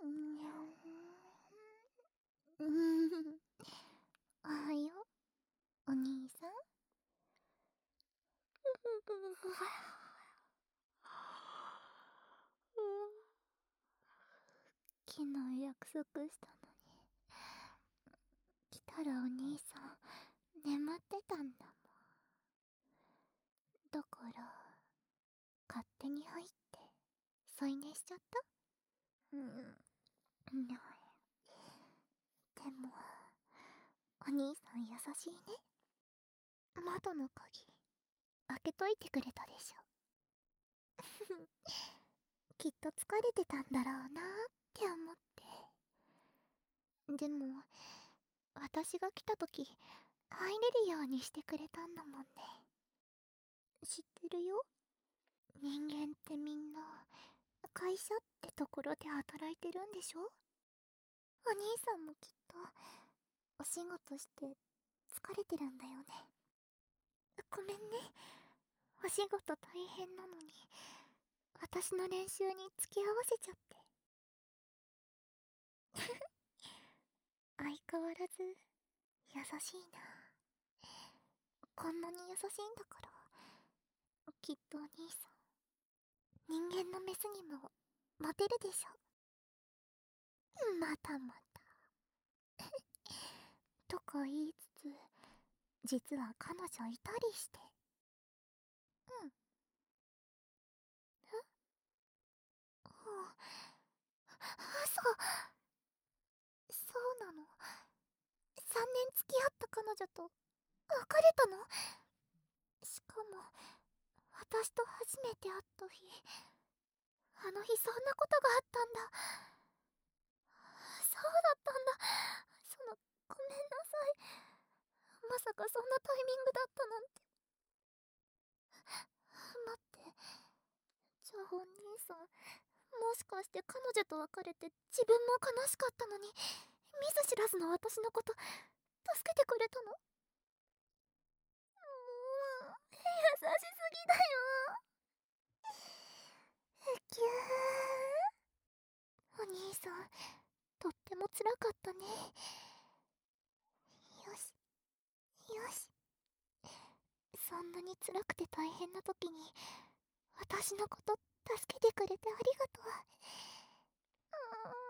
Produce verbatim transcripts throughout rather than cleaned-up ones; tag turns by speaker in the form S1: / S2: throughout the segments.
S1: うん。おはよう、お兄さん。昨日約束したのに、来たらお兄さん眠ってたんだもん。だから勝手に入って添い寝しちゃった。うん。でもお兄さん優しいね。窓の鍵開けといてくれたでしょ。きっと疲れてたんだろうなって思って。でも私が来た時入れるようにしてくれたんだもんね。知ってるよ。人間ってみんな会社ってところで働いてるんでしょ。お兄さんもきっとお仕事して疲れてるんだよね。ごめんね、お仕事大変なのに私の練習に付き合わせちゃって。相変わらず優しいな。こんなに優しいんだから、きっとお兄さん人間のメスにもモテるでしょ。またまたとか言いつつ、実は彼女いたりして。うん。え、うん、嘘。そうなの。さんねん付き合った彼女と別れたの。しかも私と初めて会った日、あの日そんなことがあったんだ。そうだったんだ。その、ごめんなさい。まさかそんなタイミングだったなんて。待って、じゃあお兄さん、もしかして彼女と別れて自分も悲しかったのに、見ず知らずの私のこと助けてくれたの。もう優しすぎだよ。ぎゅー。お兄さんとっても辛かったね。よしよし。そんなに辛くて大変な時に私のこと助けてくれてありがとう。うーん。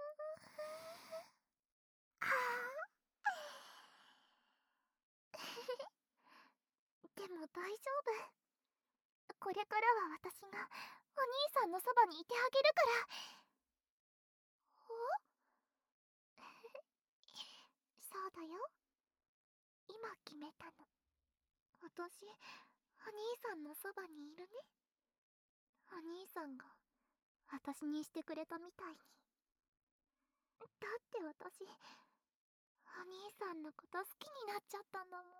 S1: あーでも大丈夫。これからは私がお兄さんのそばにいてあげるから。おそうだよ。今決めたの。私、お兄さんのそばにいるね。お兄さんが私にしてくれたみたいに。だって私、お兄さんのこと好きになっちゃったんだもん。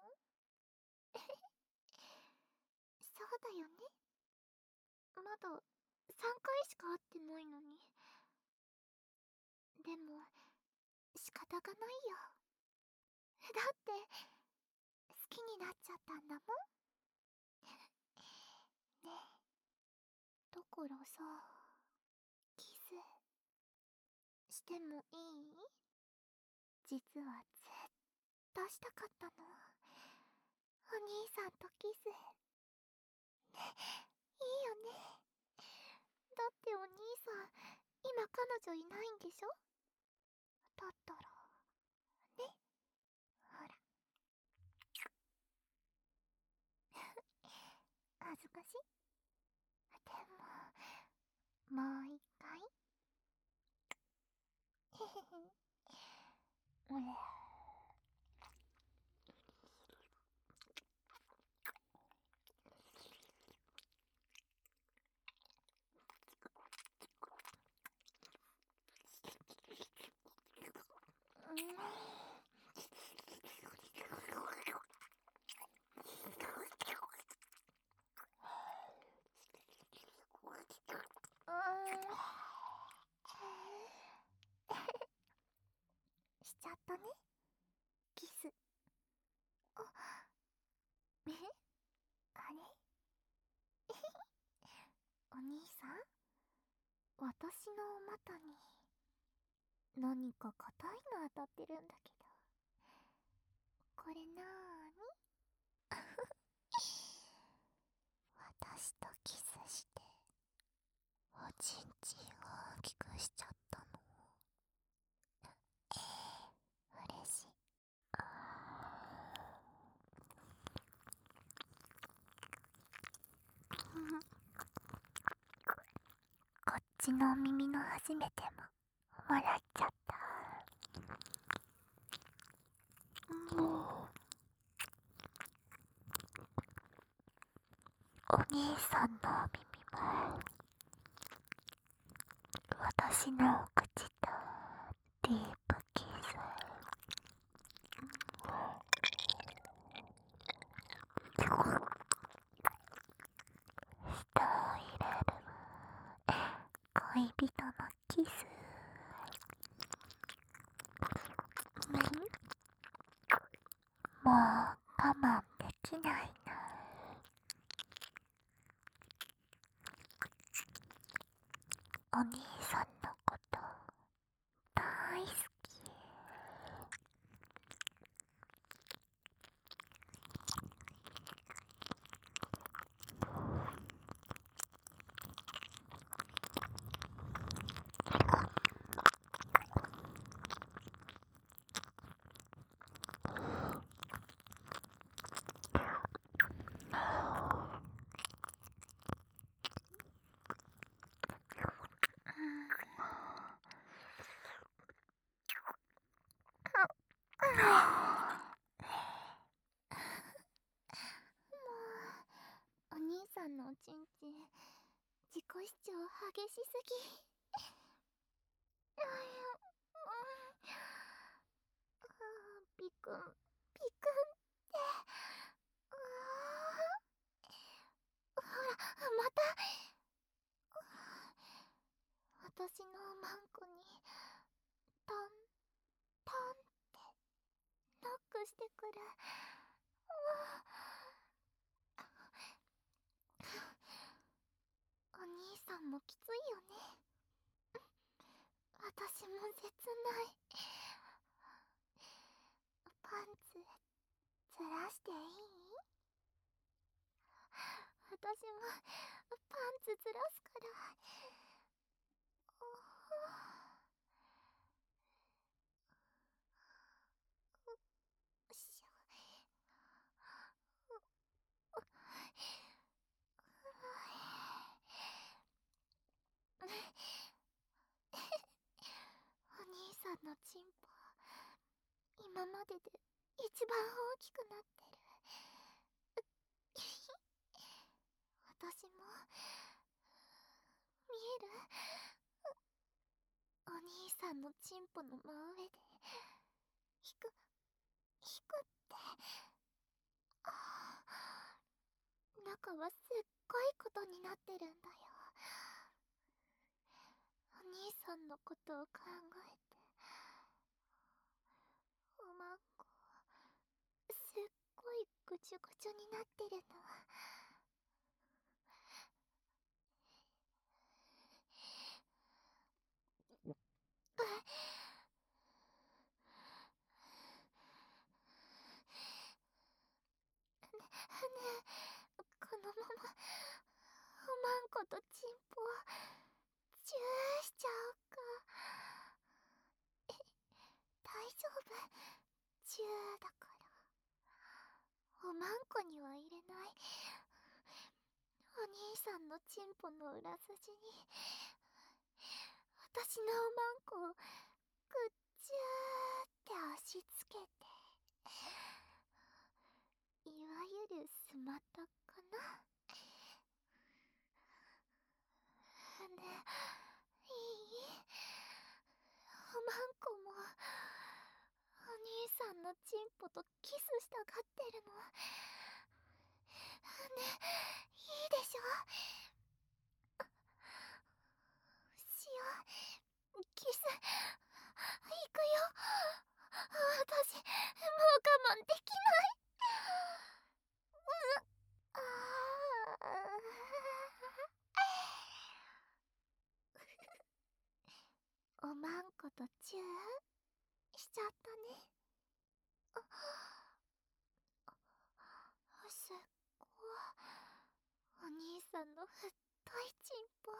S1: そうだよね。まださんかいしか会ってないのに。でも仕方がないよ。だって好きになっちゃったんだもん。ねえ、だからさ、キスしてもいい？実はずっとしたかったの。お兄さんとキス。ね、いいよね。だってお兄さん今彼女いないんでしょ。だったらね、ほら。恥ずかしい。でももう一回。へへへ。うん。しちゃったね、キス。あ、え、あれお兄さん、私のお股に何か硬いの当たってるんだけど、これなーに？私とキスしておちんちんを大きくしちゃったの。嬉しい。こっちの耳の初めてももらっちゃった。うん、お兄さんの耳も私の口とディープキス。舌を入れる恋人のキス。うん、もう我慢できないな。お兄さんのこと大好き。お兄さんのおちんちん自己主張激しすぎ。ピクンピクンってうわ、ほらまた私のマンコにトントンってノックしてくる。お兄さんもきついよね。私も切ない。パンツずらしていい？私もパンツずらすから。よいしょ。お兄さんのチンポ今までで一番大きくなってる。私も見える？お兄さんのチンポの真上で引く引くって。中はすっごいことになってるんだよ。お兄さんのことを考えておまんこすっごいぐちゅぐちゅになってるの。ねえ、このままおまんことチンポチューしちゃおうか。え、大丈夫？チューだからおまんこには入れない。お兄さんのチンポの裏筋に私のおまんこをぐっちゅーって押し付けて、いわゆるスマタかな。ね、いい？おまんこもお兄さんのチンポとキスしたがってるの。ね、いいでしょ？しよう。キスいくよ。私もう我慢できない。うあーおまんことチューさんの太いチンポ、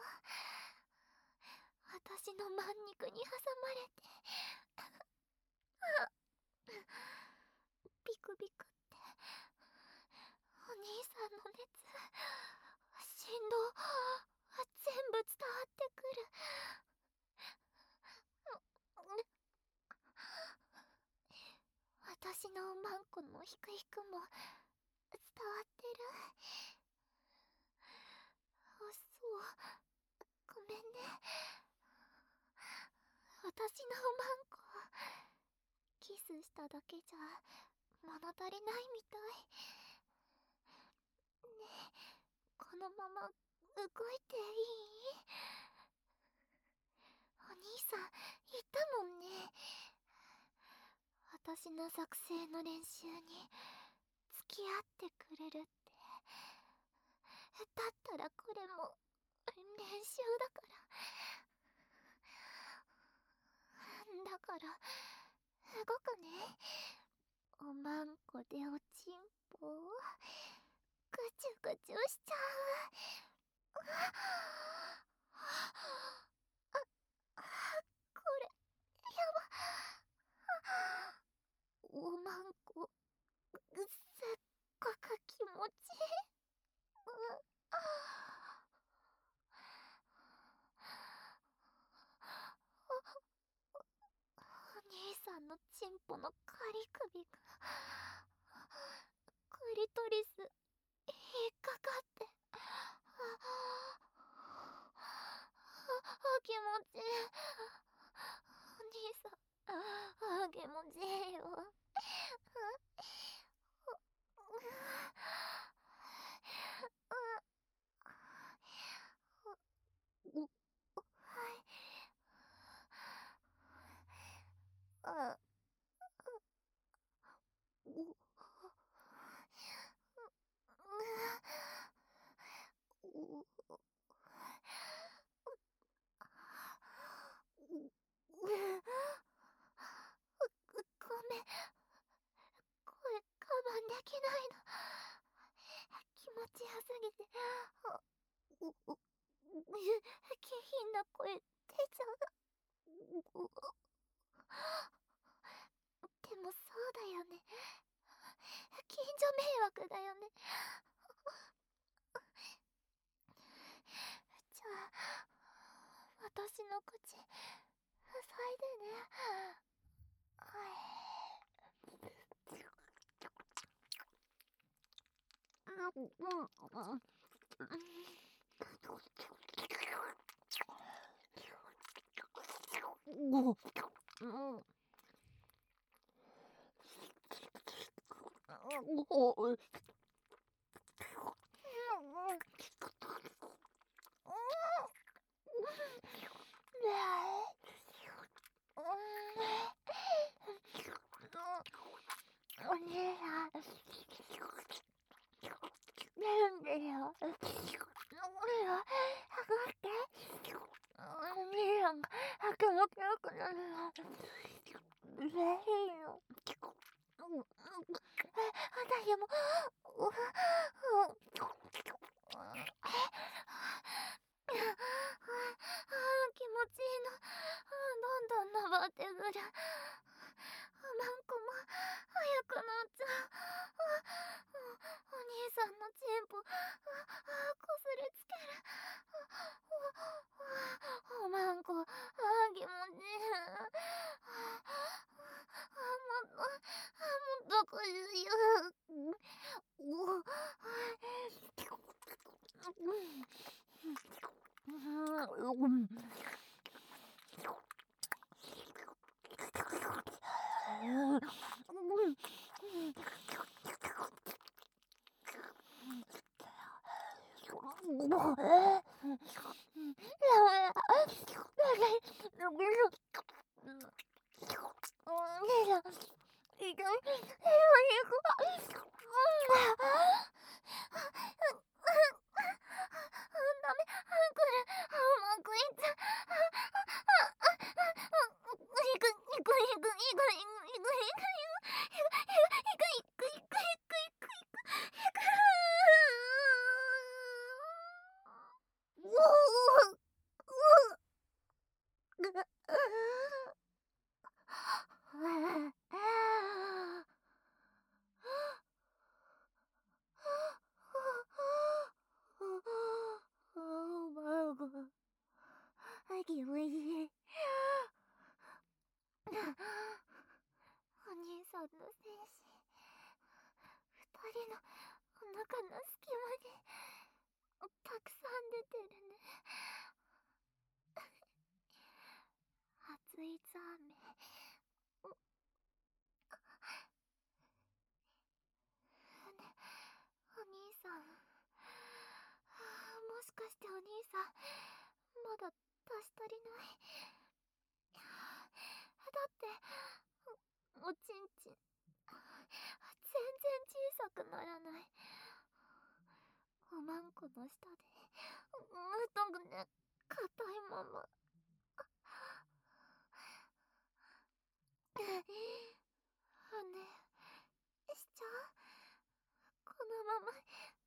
S1: 私のまん肉に挟まれてビクビクってお兄さんの熱、振動全部伝わってくる。私のおまんこのヒクヒクも伝わってる。あ、そう、ごめんね。私のおまんこキスしただけじゃ物足りないみたいね。え、このまま動いていい？お兄さん言ったもんね、私の作成の練習に付き合ってくれるって。だったらこれも練習だから。だから動くね。おまんこでおちんぽをぐちゅぐちゅしちゃう。あ、これやば。おまんこすっごく気持ちいい。お兄さんのチンポのカリ首がクリトリス引っかかって、ああ、気持ちいい。お兄さん、あ、気持ちいいよ。はい。あ、ごめん、声我慢できないの。気持ちよすぎて、下品な声出ちゃう。でもそうだよね、近所迷惑だよね。じゃあ私の口塞いでね。はい。お兄さん、なんでよ。お兄さん、吐くって。お兄さんが気持ちよくなるの。嬉しいよ。私も、気持ちいいの。どんどん登ってくる。マンコも早くなっちゃう。お兄さんのチンポこすりつける。おまんこ気持ちいい。もっともっとこすよ。 のお腹の隙間にたくさん出てるね。熱いザーメン。ね、お兄さん。もしかしてお兄さんまだ足し足りない？だっておおちんちん全然小さくならない。おまんこの下でむとぐね、硬いまま。骨しちゃう？このまま